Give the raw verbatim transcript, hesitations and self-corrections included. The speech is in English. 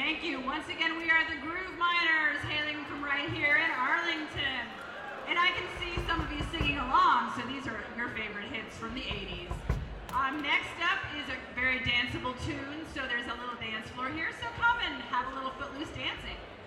Thank you. Once again, we are the Groove Miners, hailing from right here in Arlington. And I can see some of you singing along, so these are your favorite hits from the eighties. Um, next up is a very danceable tune, so there's a little dance floor here, so come and have a little footloose dancing.